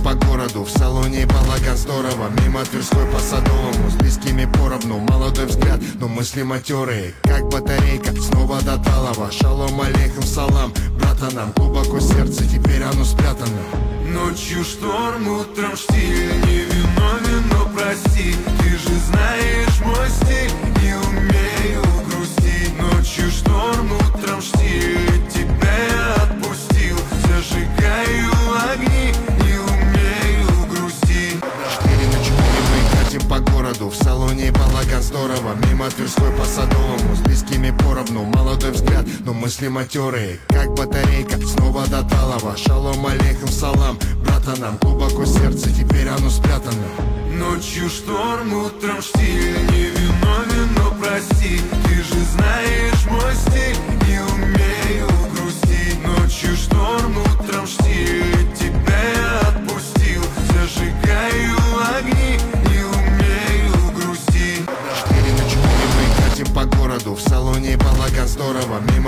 по городу, в салоне балаган здорово. Мимо Тверской по Садовому, с близкими поровну. Молодой взгляд, но мысли матерые, как батарейка, снова до талого. Шалом алейхум салам, братанам. Глубоко сердце, теперь оно спрятано. Ночью шторм, утром штиль. Не виновен, но прости. Ты же знаешь мой стиль, не умею грустить. Ночью шторм, утром штиль. Тебя я отпустил, зажигаю огни, не умею грустить. 4 мы катим по городу, в салоне балаган здорово. Мимо Тверской по Садовому, с близкими поровну. Молодой взгляд, но мысли матерые, как батарейка, снова до талого. Шалом алейхум салам, братанам. Глубоко сердце, теперь оно спрятано. Ночью шторм, утром штиль. Не виновен, но прости. Ты же знаешь мой стиль, не умею грустить. Ночью шторм, утром штиль. Тебя я отпустил, зажигаю огни, не умею грустить. 4 мы катим по городу, в салоне балаган здорово. Мимо